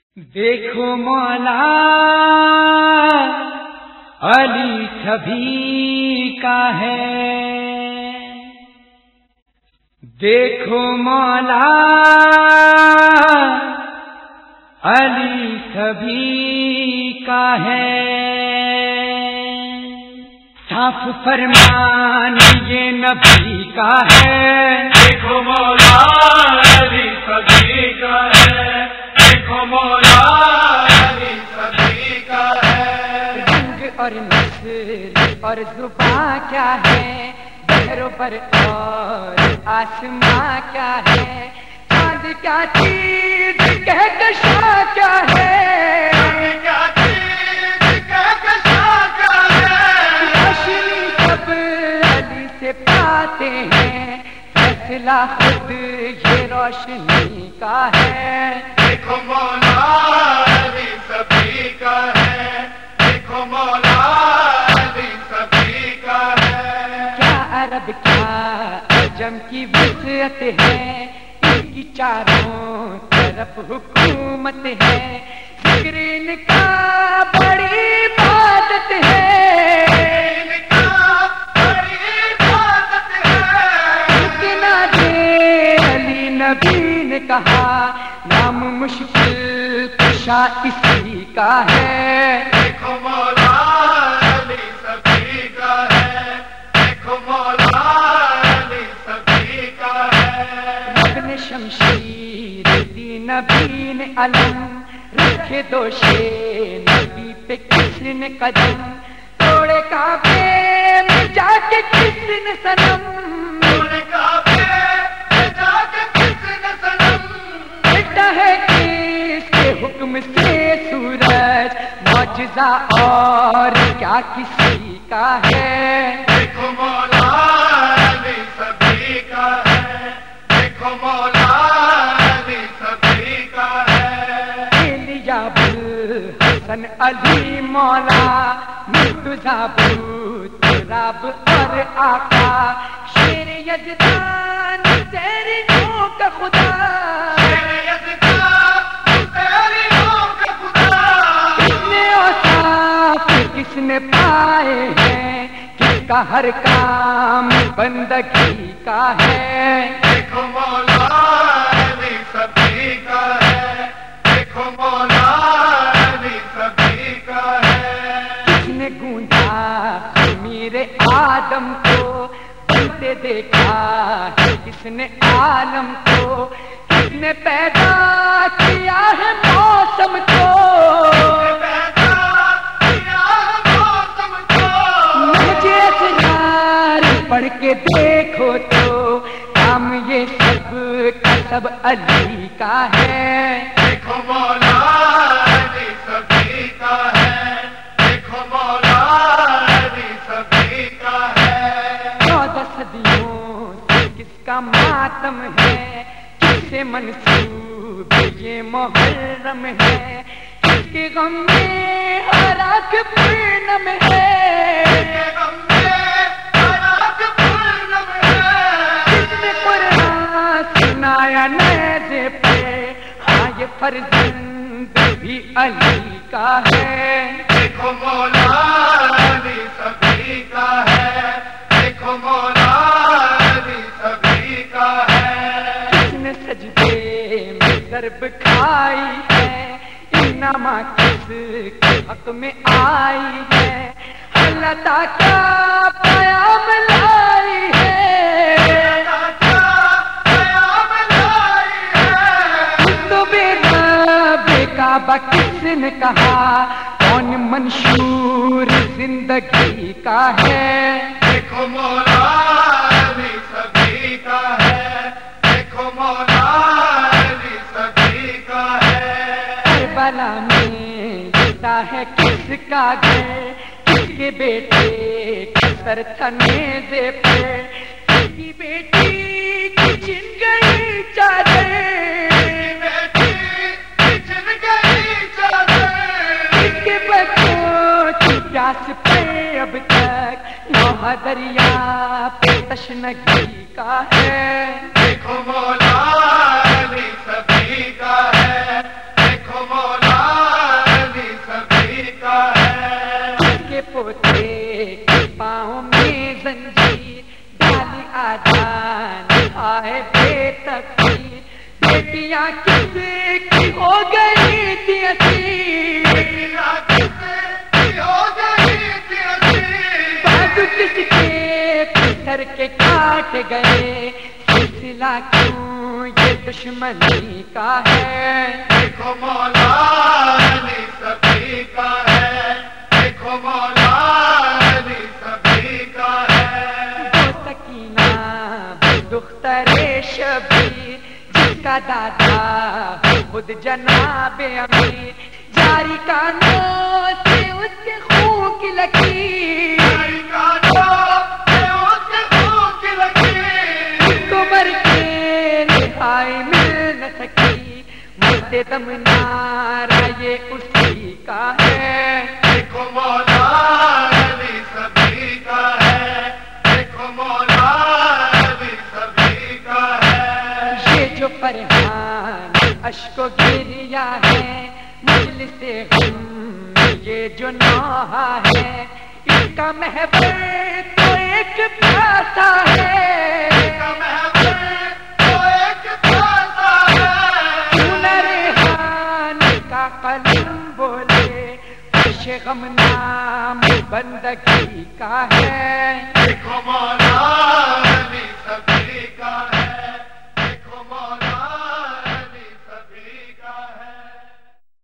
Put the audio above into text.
دیکھو مولا علی سبھی کا ہے، دیکھو مولا علی سبھی کا ہے، صاف فرمان یہ نبی کا ہے، دیکھو مولا علی سبھی کا ہے، دیکھو مولا علی سبھی کا ہے، رنگ اور نسل اور زباں کیا ہے، بحر و بر اور آسماں کیا ہے، چاند کیا چیز کہکشاں کیا ہے، کیا چیز کہکشاں کیا ہے، روشنی سب علی سے پاتے ہیں، فیصلہ خود یہ روشنی کا ہے، دیکھو مولا علی سبھی کا ہے، دیکھو مولا علی سبھی کا ہے، کیا عرب کیا عجم کی وسعت ہے، ان کی چاروں طرف حکومت ہے، ذکر ان کا بڑی عبادت ہے، ان کا بڑی عبادت ہے، اتنا دے علی نبی نے کہا، نام مشکل کشا اسی کا ہے، دیکھو مولا علی سبھی کا ہے، دیکھو مولا علی سبھی کا ہے، رب نے شمشیر دی نبی نے علم، رکھے دوشے نبی پہ کس نے قدم، توڑے کعبے میں جا کے کس نے صنم، ان کا پہ جا کے کس نے صنم، بیٹا ہے کس کے حکم سے سورج، معجزہ اور کیا کسی کا ہے، دیکھو مولا علی سبھی کا ہے، دیکھو مولا علی سبھی کا ہے، لیا حسن علی مولا، مرتضی بود رب اور آقا، شیر یزدان تیریوں کا خدا، کس نے اوصاف کس نے پائے ہیں، کس کا ہر کام بندگی کا ہے، دیکھو مولا علی سبھی کا ہے، دیکھو مولا علی سبھی کا ہے، کس نے گونجا خمیر آدم کو، بنتے دیکھا ہے کس نے عالم کو، کس نے پیدا کیا ہے موسم کو، مجھے اسرار پڑھ کے دیکھو تو کام یہ سب کا سب علی کا ہے، دیکھو مولا علی سبھی کا ہے، دیکھو مولا علی سبھی کا ہے، 14 صدیوں سے کس کا ماتم ہے، کس سے منسوب یہ محرم ہے، کس کے غم میں ہر آنکھ پورنم ہے، کس نے قرآن سنایا نیزے پہ، ہاں یہ فرزند بھی علی کا ہے، دیکھو مولا علی سبھی کا ہے، دیکھو مولا علی سبھی کا ہے، کس نے سجدے میں ضرب کھائی ہے، انما کس کے حق میں آئی ہے، اللہ تعالیٰ کا پیام لائی ہے، تو بے کعبہ کس نے کہا، کون منشور زندگی کا ہے، دیکھو مولا علی سبھی کا ہے، دیکھو مولا علی سبھی کا ہے، کربلا میں جیتا ہے کس کا گھر، کس کے بیٹے کا سر تھا نیزے پہ، کس کی بیٹی کی چھن گئی چادر، کس کے بچوں کی پیاس پہ اب تک نوحہ دریا پہ تشنگی کا ہے، دیکھو مولا علی سبھی کا ہے، دیکھو مولا پاؤں میں زنجیر ڈالی آجان آئے بے تقدیر بیٹیاں کس کی ہو گئی تھی اسیر بازو کس کے پتھر کے کاٹ گئے سلسلہ کیوں یہ دشمنی کا ہے دیکھو مولا علی سبھی کا ہے دیکھو مولا علی سبھی کا ہے وہ سکینہ وہ دختر شبیر جس کا دادا خود جناب امیر جاری کانوں سے اس کے خون کی لکیر مر کے نہائی مل نہ سکی مرد دم نارا یہ اسی کا ہے دیکھو مولا علی سبھی کا ہے دیکھو مولا علی سبھی کا ہے یہ جو فرحان اشک و گریہ ہے مجلس غم یہ جو نوحہ ہے اس کا محور تو ایک پیاسا ہے قلم بولے خوش غم نام بندگی کا ہے دیکھو مولا